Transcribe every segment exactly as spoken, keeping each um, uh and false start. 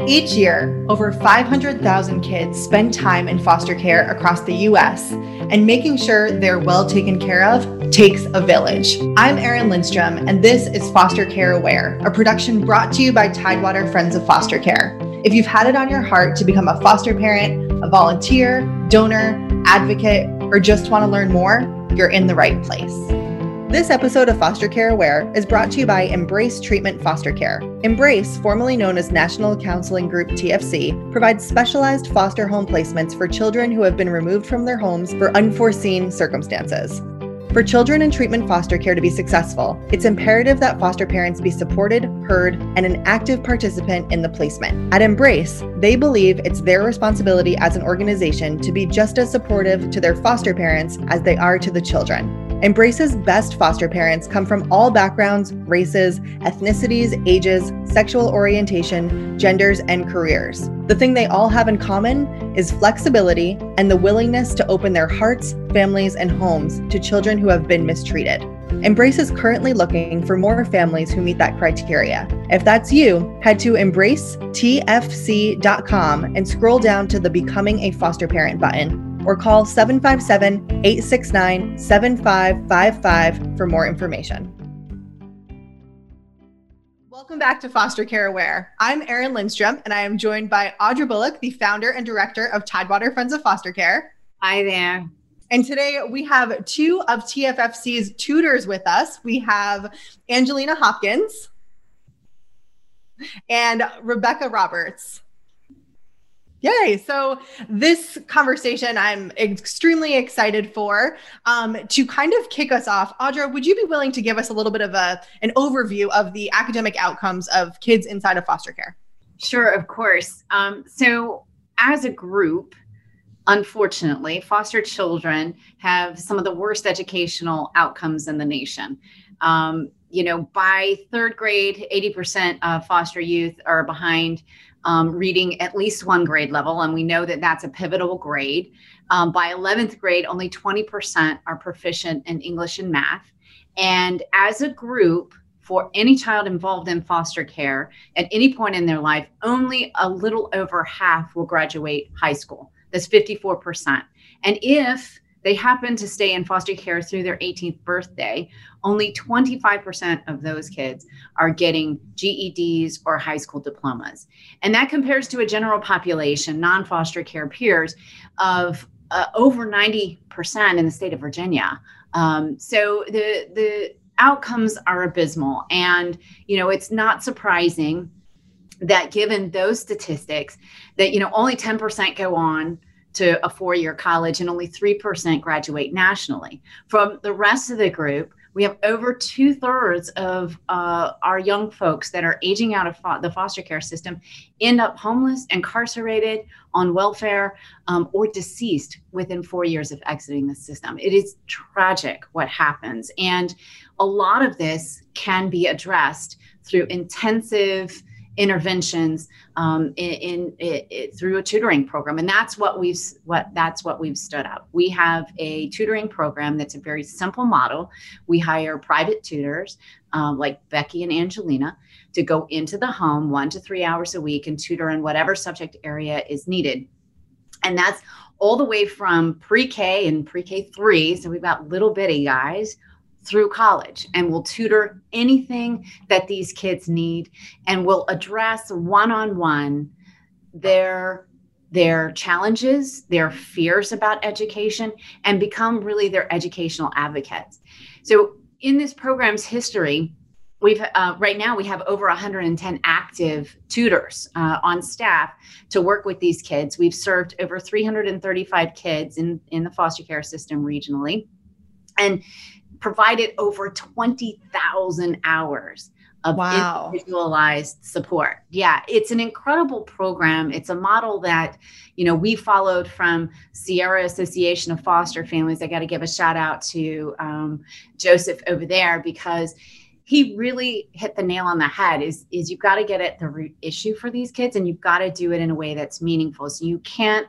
Each year, over five hundred thousand kids spend time in foster care across the U S, and making sure they're well taken care of takes a village. I'm Erin Lindstrom, and this is Foster Care Aware, a production brought to you by Tidewater Friends of Foster Care. If you've had it on your heart to become a foster parent, a volunteer, donor, advocate, or just want to learn more, you're in the right place. This episode of Foster Care Aware is brought to you by Embrace Treatment Foster Care. Embrace, formerly known as National Counseling Group T F C, provides specialized foster home placements for children who have been removed from their homes for unforeseen circumstances. For children in treatment foster care to be successful, it's imperative that foster parents be supported, heard, and an active participant in the placement. At Embrace, they believe it's their responsibility as an organization to be just as supportive to their foster parents as they are to the children. Embrace's best foster parents come from all backgrounds, races, ethnicities, ages, sexual orientation, genders, and careers. The thing they all have in common is flexibility and the willingness to open their hearts, families, and homes to children who have been mistreated. Embrace is currently looking for more families who meet that criteria. If that's you, head to embrace t f c dot com and scroll down to the Becoming a Foster Parent button, or call seven five seven, eight six nine, seven five five five for more information. Welcome back to Foster Care Aware. I'm Erin Lindstrom, and I am joined by Audra Bullock, the founder and director of Tidewater Friends of Foster Care. Hi there. And today we have two of T F F C's tutors with us. We have Angelina Hopkins and Rebecca Roberts. Yay. So this conversation I'm extremely excited for. Um, to kind of kick us off, Audra, would you be willing to give us a little bit of a an overview of the academic outcomes of kids inside of foster care? Sure, of course. Um, so as a group, unfortunately, foster children have some of the worst educational outcomes in the nation. Um, you know, by third grade, eighty percent of foster youth are behind Um, reading at least one grade level, and we know that that's a pivotal grade. Um, by eleventh grade, only twenty percent are proficient in English and math. And as a group, for any child involved in foster care at any point in their life, only a little over half will graduate high school. That's fifty-four percent. And if they happen to stay in foster care through their eighteenth birthday, only twenty-five percent of those kids are getting G E Ds or high school diplomas. And that compares to a general population, non-foster care peers, of uh, over ninety percent in the state of Virginia. Um, so the, the outcomes are abysmal. And, you know, it's not surprising that given those statistics that, you know, only ten percent go on to a four-year college and only three percent graduate nationally. From the rest of the group, we have over two thirds of uh, our young folks that are aging out of fo- the foster care system end up homeless, incarcerated, on welfare, um, or deceased within four years of exiting the system. It is tragic what happens. And a lot of this can be addressed through intensive interventions um, in, in, in through a tutoring program, and that's what we've what that's what we've stood up. We have a tutoring program that's a very simple model. We hire private tutors um, like Becky and Angelina to go into the home one to three hours a week and tutor in whatever subject area is needed, and that's all the way from pre-K and pre-K three. So we've got little bitty guys through college, and we'll tutor anything that these kids need, and we'll address one-on-one their their challenges, their fears about education, and become really their educational advocates. So in this program's history, we've uh, right now we have over one hundred ten active tutors uh, on staff to work with these kids. We've served over three hundred thirty-five kids in, in the foster care system regionally, and provided over twenty thousand hours of wow. individualized support. Yeah, it's an incredible program. It's a model that, you know, we followed from Sierra Association of Foster Families. I got to give a shout out to um, Joseph over there, because he really hit the nail on the head. Is, is you've got to get at the root issue for these kids, and you've got to do it in a way that's meaningful. So you can't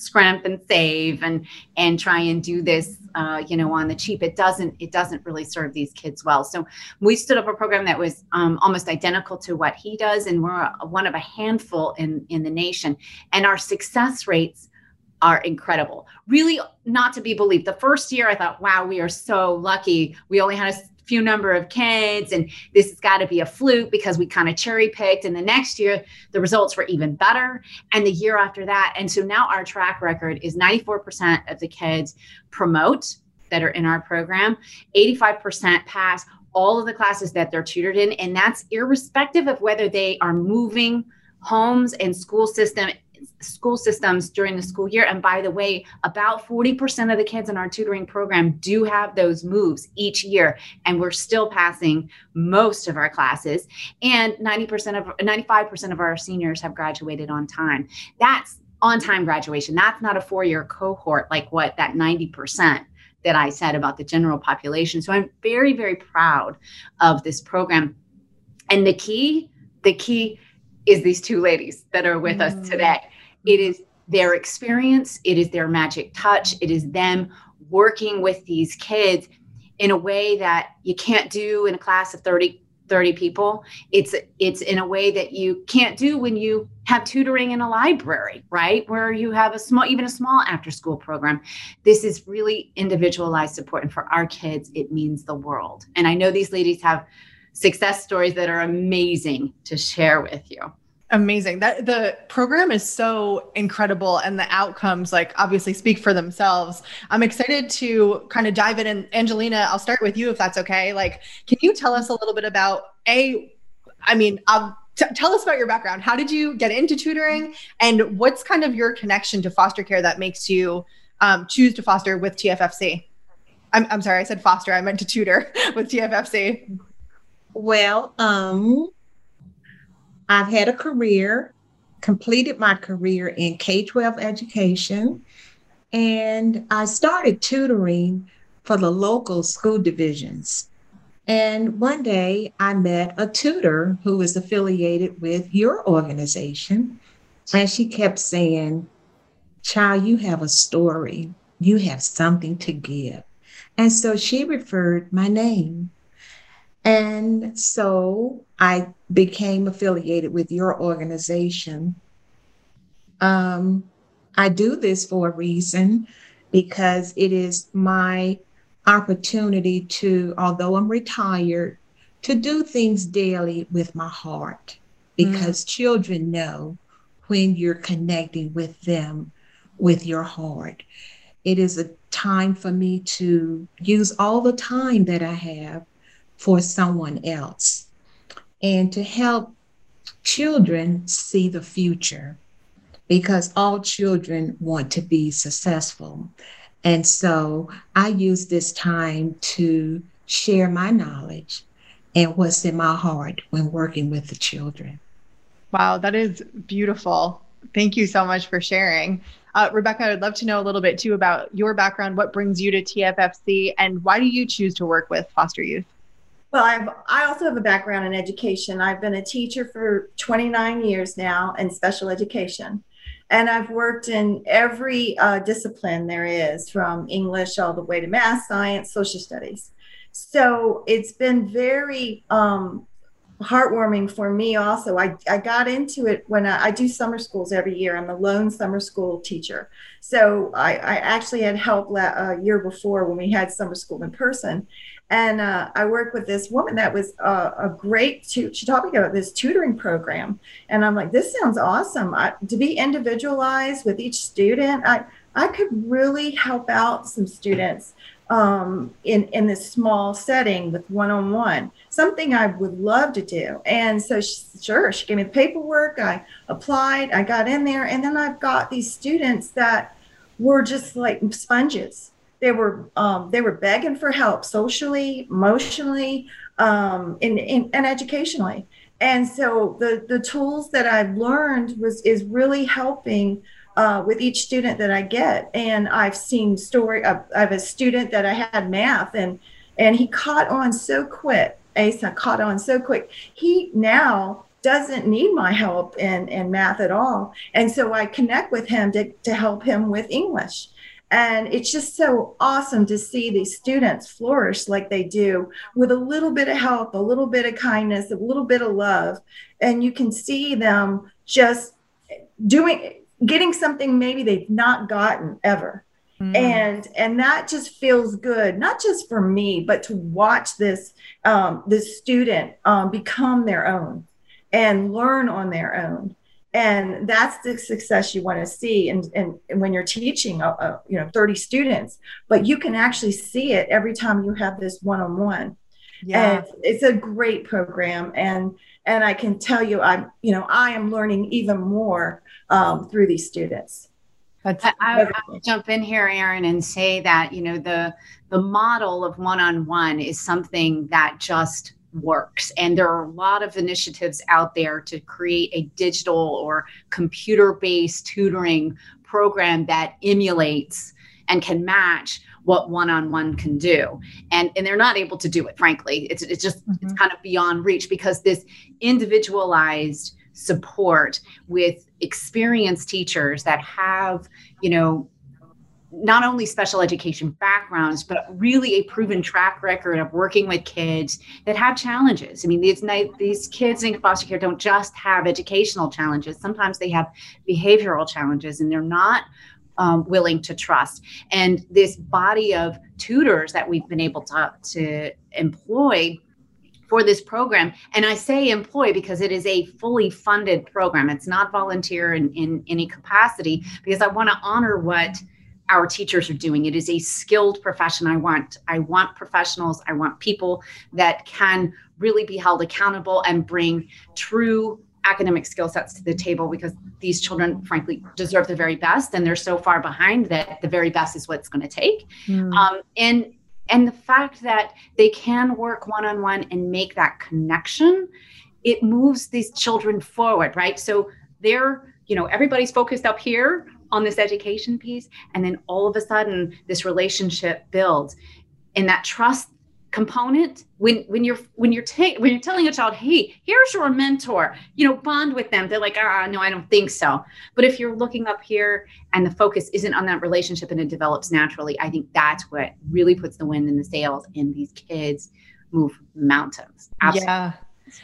scrimp and save and and try and do this uh, you know, on the cheap. It doesn't it doesn't really serve these kids well. So we stood up a program that was um, almost identical to what he does, and we're a, one of a handful in in the nation, and our success rates are incredible. Really not to be believed. The first year I thought, wow, we are so lucky. We only had a few number of kids, and this has got to be a fluke because we kind of cherry picked. And the next year, the results were even better. And the year after that. And so now our track record is ninety-four percent of the kids promote that are in our program, eighty-five percent pass all of the classes that they're tutored in. And that's irrespective of whether they are moving homes and school system school systems during the school year. And by the way, about forty percent of the kids in our tutoring program do have those moves each year. And we're still passing most of our classes. And ninety percent of ninety-five percent of our seniors have graduated on time. That's on time graduation. That's not a four-year cohort like what that ninety percent that I said about the general population. So I'm very, very proud of this program. And the key, the key is these two ladies that are with mm. us today. It is their experience. It is their magic touch. It is them working with these kids in a way that you can't do in a class of thirty, thirty people. It's, it's in a way that you can't do when you have tutoring in a library, right? Where you have a small, even a small after school program. This is really individualized support. And for our kids, it means the world. And I know these ladies have success stories that are amazing to share with you. Amazing. That the program is so incredible, and the outcomes like obviously speak for themselves. I'm excited to kind of dive in. And Angelina, I'll start with you if that's okay. Like, can you tell us a little bit about a, I mean, um, t- tell us about your background. How did you get into tutoring, and what's kind of your connection to foster care that makes you um, choose to foster with T F F C? I'm, I'm sorry, I said foster. I meant to tutor with T F F C. Well, um, I've had a career, completed my career in K twelve education, and I started tutoring for the local school divisions. And one day I met a tutor who was affiliated with your organization, and she kept saying, "Child, you have a story. You have something to give." And so she referred my name. And so I became affiliated with your organization. Um, I do this for a reason, because it is my opportunity to, although I'm retired, to do things daily with my heart, because mm. children know when you're connecting with them with your heart. It is a time for me to use all the time that I have for someone else, and to help children see the future, because all children want to be successful. And so I use this time to share my knowledge and what's in my heart when working with the children. Wow, that is beautiful. Thank you so much for sharing. Uh, Rebecca, I'd love to know a little bit too about your background. What brings you to T F F C, and why do you choose to work with foster youth? Well, I've, I also have a background in education. I've been a teacher for twenty-nine years now in special education. And I've worked in every uh, discipline there is, from English all the way to math, science, social studies. So it's been very um, heartwarming for me also. I, I got into it when I, I do summer schools every year. I'm a lone summer school teacher. So I, I actually had help la- a year before when we had summer school in person. And uh, I worked with this woman that was uh, a great, tu- she taught me about this tutoring program. And I'm like, this sounds awesome. I, to be individualized with each student, I, I could really help out some students um, in, in this small setting with one-on-one, something I would love to do. And so she, sure, she gave me the paperwork. I applied, I got in there, and then I've got these students that were just like sponges. They were um, they were begging for help socially, emotionally, um, and, and, and educationally. And so the, the tools that I've learned was is really helping uh, with each student that I get. And I've seen story. Uh, I have a student that I had math, and and he caught on so quick. Asa caught on so quick. He now doesn't need my help in, in math at all. And so I connect with him to, to help him with English. And it's just so awesome to see these students flourish like they do with a little bit of help, a little bit of kindness, a little bit of love. And you can see them just doing, getting something maybe they've not gotten ever. Mm. And, and that just feels good, not just for me, but to watch this, um, this student um, become their own and learn on their own. And that's the success you want to see. And, and, and when you're teaching, uh, uh, you know, thirty students, but you can actually see it every time you have this one-on-one. Yeah. And it's a great program. And, and I can tell you, I'm, you know, I am learning even more um, through these students. That's I, I, I'll jump in here, Erin, and say that, you know, the, the model of one-on-one is something that just works. And there are a lot of initiatives out there to create a digital or computer-based tutoring program that emulates and can match what one-on-one can do. And, and they're not able to do it, frankly. It's, it's just, mm-hmm. it's kind of beyond reach, because this individualized support with experienced teachers that have, you know, not only special education backgrounds, but really a proven track record of working with kids that have challenges. I mean, these, these kids in foster care don't just have educational challenges. Sometimes they have behavioral challenges, and they're not um, willing to trust. And this body of tutors that we've been able to, to employ for this program, and I say employ because it is a fully funded program. It's not volunteer in, in any capacity, because I want to honor what our teachers are doing. It is a skilled profession. I want, I want professionals. I want people that can really be held accountable and bring true academic skill sets to the table, because these children, frankly, deserve the very best. And they're so far behind that the very best is what it's going to take. Mm. Um, and, and the fact that they can work one-on-one and make that connection, it moves these children forward, right? So they're, you know, everybody's focused up here on this education piece. And then all of a sudden this relationship builds, and that trust component, when, when you're, when you're, ta- when you're telling a child, hey, here's your mentor, you know, bond with them. They're like, ah, no, I don't think so. But if you're looking up here and the focus isn't on that relationship and it develops naturally, I think that's what really puts the wind in the sails, and these kids move mountains. Absolutely. Yeah.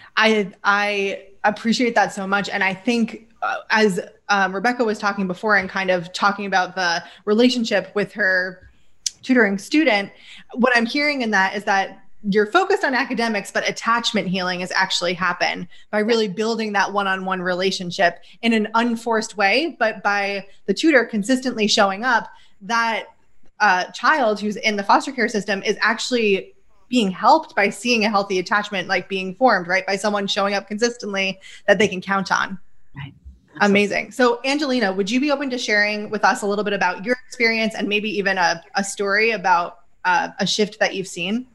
I, I appreciate that so much. And I think uh, as um, Rebecca was talking before and kind of talking about the relationship with her tutoring student, what I'm hearing in that is that you're focused on academics, but attachment healing has actually happened by really building that one-on-one relationship in an unforced way, but by the tutor consistently showing up, that uh, child who's in the foster care system is actually being helped by seeing a healthy attachment like being formed, right? By someone showing up consistently that they can count on. Right. Amazing. So Angelina, would you be open to sharing with us a little bit about your experience and maybe even a, a story about uh, a shift that you've seen?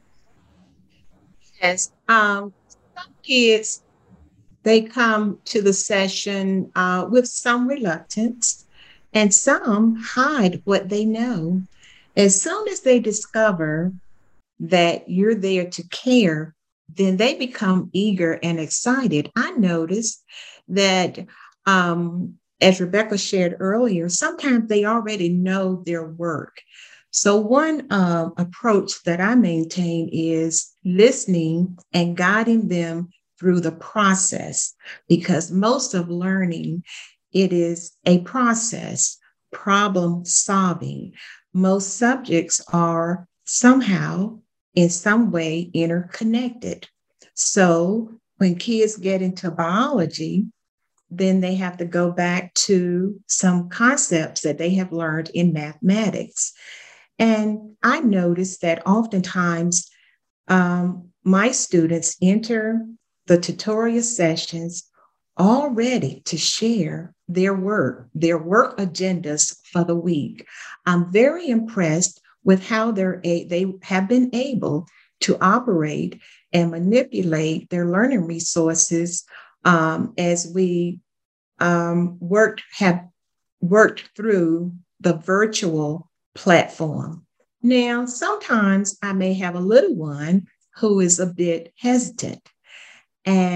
Yes. Um, some kids, they come to the session uh, with some reluctance, and some hide what they know. As soon as they discover that you're there to care, then they become eager and excited. I noticed that Um, as Rebecca shared earlier, sometimes they already know their work. So one uh, approach that I maintain is listening and guiding them through the process, because most of learning, it is a process, problem solving. Most subjects are somehow, in some way, interconnected. So when kids get into biology, then they have to go back to some concepts that they have learned in mathematics. And I noticed that oftentimes um, my students enter the tutorial sessions all ready to share their work, their work agendas for the week. I'm very impressed with how they're a- they have been able to operate and manipulate their learning resources um, as we um, worked have worked through the virtual platform. Now, sometimes I may have a little one who is a bit hesitant, and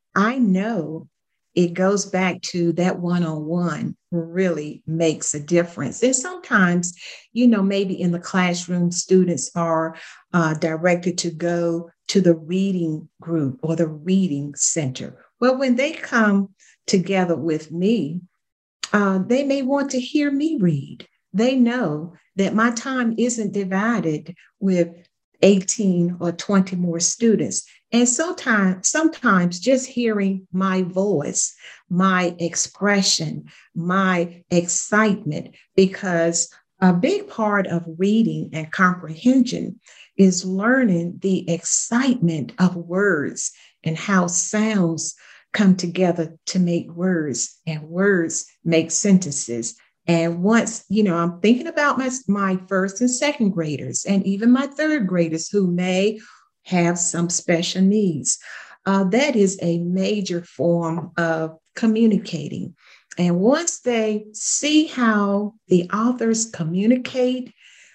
I know it goes back to that one-on-one really makes a difference. And sometimes, you know, maybe in the classroom, students are uh, directed to go to the reading group or the reading center. Well, when they come together with me, uh, they may want to hear me read. They know that my time isn't divided with eighteen or twenty more students. And sometimes, sometimes just hearing my voice, my expression, my excitement, because a big part of reading and comprehension is learning the excitement of words and how sounds come together to make words, and words make sentences. And once, you know, I'm thinking about my, my first and second graders, and even my third graders who may have some special needs. Uh, that is a major form of communicating. And once they see how the authors communicate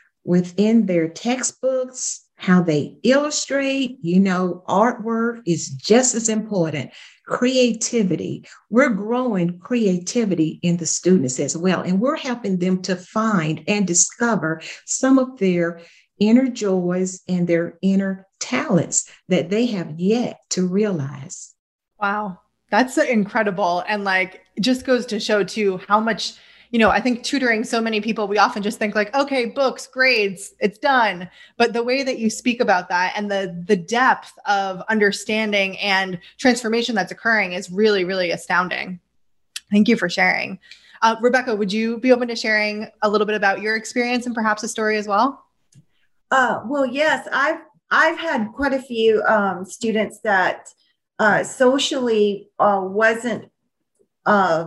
within their textbooks, how they illustrate, you know, artwork is just as important. Creativity. We're growing creativity in the students as well. And we're helping them to find and discover some of their inner joys and their inner talents that they have yet to realize. Wow. That's incredible. And like, it just goes to show too how much, you know, I think tutoring so many people, we often just think like, okay, books, grades, it's done. But the way that you speak about that and the the depth of understanding and transformation that's occurring is really, really astounding. Thank you for sharing. Uh, Rebecca, would you be open to sharing a little bit about your experience and perhaps a story as well? Uh, well, yes, I've I've had quite a few um, students that uh, socially uh, wasn't uh,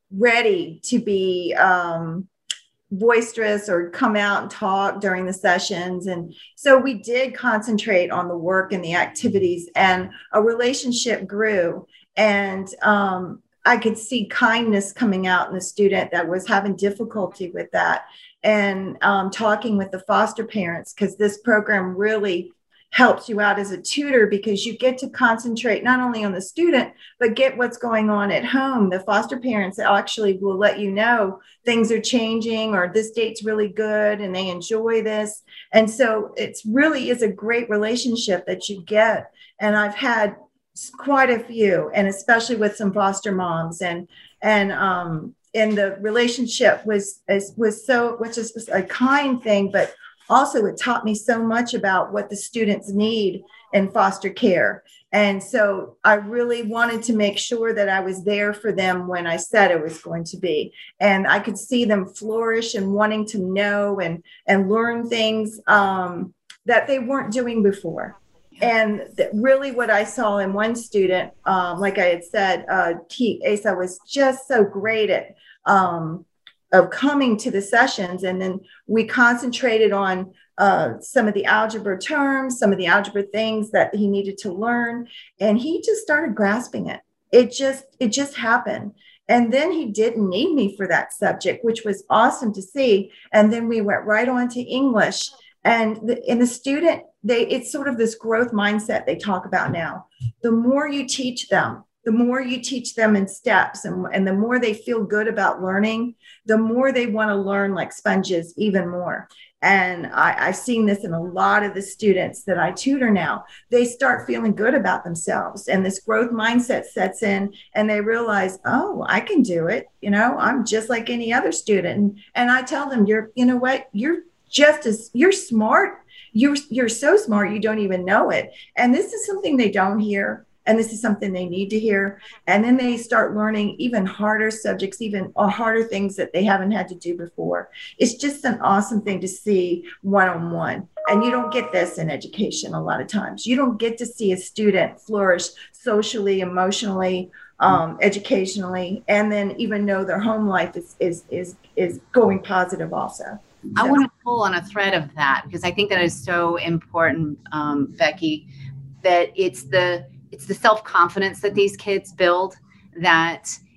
ready to be um, boisterous or come out and talk during the sessions. And so we did concentrate on the work and the activities, and a relationship grew. And um, I could see kindness coming out in the student that was having difficulty with that. And um, talking with the foster parents, because this program really helps you out as a tutor, because you get to concentrate not only on the student, but get what's going on at home. The foster parents actually will let you know things are changing, or this date's really good and they enjoy this. And so it's really is a great relationship that you get. And I've had quite a few, and especially with some foster moms, and, and, um, and the relationship was, was so, which is a kind thing, but also it taught me so much about what the students need in foster care. And so I really wanted to make sure that I was there for them when I said I was going to be. And I could see them flourish and wanting to know and, and learn things um, that they weren't doing before. And th- really what I saw in one student, um, like I had said, uh, T- Asa was just so great at um, of coming to the sessions. And then we concentrated on uh, some of the algebra terms, some of the algebra things that he needed to learn. And he just started grasping it. It just, it just happened. And then he didn't need me for that subject, which was awesome to see. And then we went right on to English. And the, and the student, they it's sort of this growth mindset they talk about now. The more you teach them, the more you teach them in steps, and, and the more they feel good about learning, the more they want to learn like sponges even more. And I, I've seen this in a lot of the students that I tutor now. They start feeling good about themselves, and this growth mindset sets in, and they realize, oh, I can do it. You know, I'm just like any other student. And, and I tell them, you're, you know what, you're just as, you're smart. You're, you're so smart, you don't even know it. And this is something they don't hear. And this is something they need to hear. And then they start learning even harder subjects, even or harder things that they haven't had to do before. It's just an awesome thing to see one-on-one. And you don't get this in education a lot of times. You don't get to see a student flourish socially, emotionally, um, educationally, and then even know their home life is is is is going positive also. I So. want to pull on a thread of that, because I think that is so important, um, Becky, that it's the it's the self-confidence that these kids build that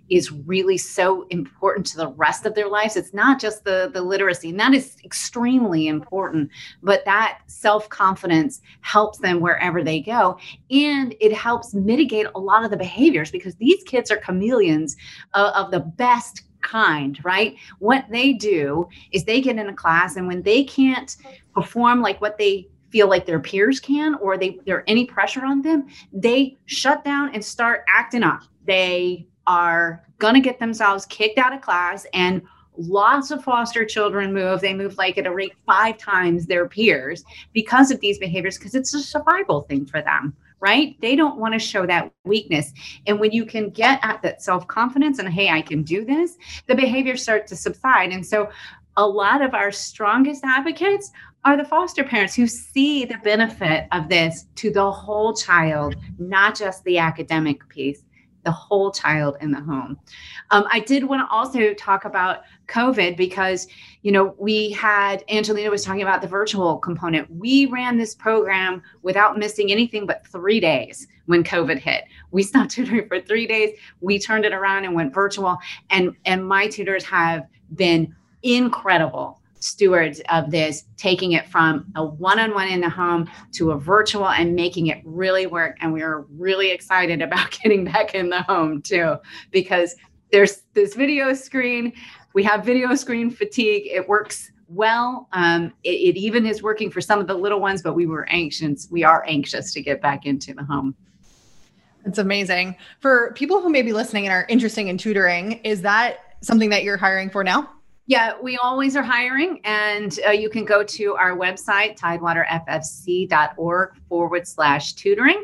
is really so important to the rest of their lives. It's not just the, the literacy, and that is extremely important, but that self-confidence helps them wherever they go. And it helps mitigate a lot of the behaviors, because these kids are chameleons of, of the best kind, right? What they do is they get in a class, and when they can't perform like what they feel like their peers can, or they there any pressure on them, they shut down and start acting up. They are going to get themselves kicked out of class, and lots of foster children move. They move like at a rate five times their peers because of these behaviors, because it's a survival thing for them, right? They don't want to show that weakness. And when you can get at that self-confidence and, hey, I can do this, the behaviors start to subside. And so a lot of our strongest advocates are the foster parents who see the benefit of this to the whole child, not just the academic piece, the whole child in the home. Um, I did want to also talk about COVID, because, you know, we had, Angelina was talking about the virtual component. We ran this program without missing anything but three days when COVID hit. We stopped tutoring for three days. We turned it around and went virtual. And, and my tutors have been incredible stewards of this, taking it from a one-on-one in the home to a virtual and making it really work. And we are really excited about getting back in the home too, because there's this video screen. We have video screen fatigue. It works well. Um, it, it even is working for some of the little ones, but we were anxious. We are anxious to get back into the home. It's amazing. For people who may be listening and are interested in tutoring, is that something that you're hiring for now? Yeah, we always are hiring, and uh, you can go to our website, tidewaterffc.org forward slash tutoring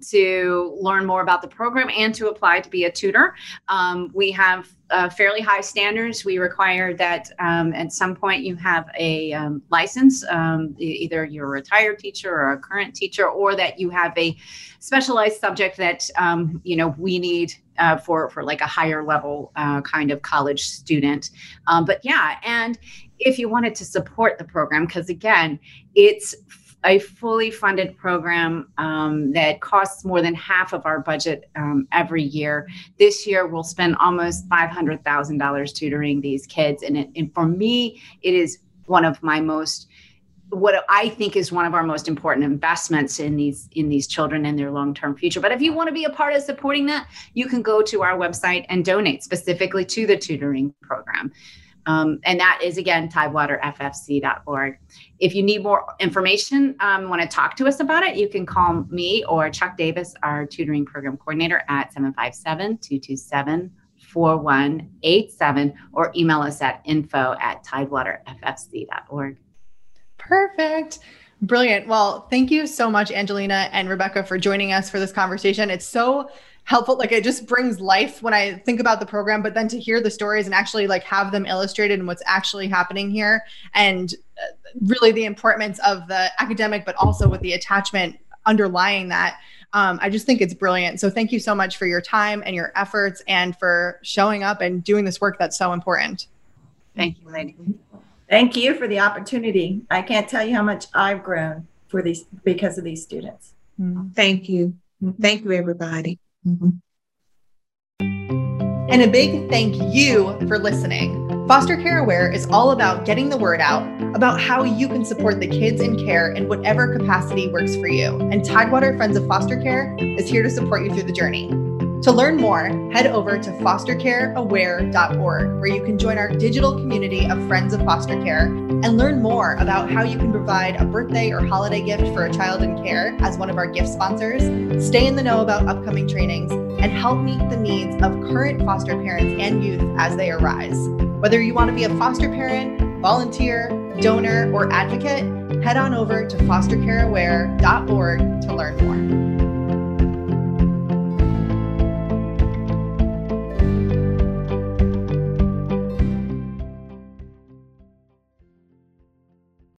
to learn more about the program and to apply to be a tutor. Um, we have uh, fairly high standards. We require that um, at some point you have a um, license, um, either you're a retired teacher or a current teacher, or that you have a specialized subject that, um, you know, we need Uh, for, for like a higher level uh, kind of college student. Um, but yeah, and if you wanted to support the program, because again, it's a fully funded program um, that costs more than half of our budget um, every year. This year, we'll spend almost five hundred thousand dollars tutoring these kids. And, it, and for me, it is one of my most what I think is one of our most important investments in these in these children and their long-term future. But if you want to be a part of supporting that, you can go to our website and donate specifically to the tutoring program. Um, and that is, again, tidewater f f c dot org. If you need more information, um, want to talk to us about it, you can call me or Chuck Davis, our tutoring program coordinator, at seven five seven, two two seven, four one eight seven, or email us at info at tidewater f f c dot org. Perfect. Brilliant. Well, thank you so much, Angelina and Rebecca, for joining us for this conversation. It's so helpful. Like, it just brings life when I think about the program, but then to hear the stories and actually like have them illustrated and what's actually happening here, and really the importance of the academic, but also with the attachment underlying that. Um, I just think it's brilliant. So thank you so much for your time and your efforts and for showing up and doing this work that's so important. Thank you, lady. Thank you for the opportunity. I can't tell you how much I've grown for these because of these students. Thank you. Thank you, everybody. Mm-hmm. And a big thank you for listening. Foster Care Aware is all about getting the word out about how you can support the kids in care in whatever capacity works for you. And Tidewater Friends of Foster Care is here to support you through the journey. To learn more, head over to foster care aware dot org, where you can join our digital community of Friends of Foster Care and learn more about how you can provide a birthday or holiday gift for a child in care as one of our gift sponsors, stay in the know about upcoming trainings, and help meet the needs of current foster parents and youth as they arise. Whether you want to be a foster parent, volunteer, donor, or advocate, head on over to foster care aware dot org to learn more.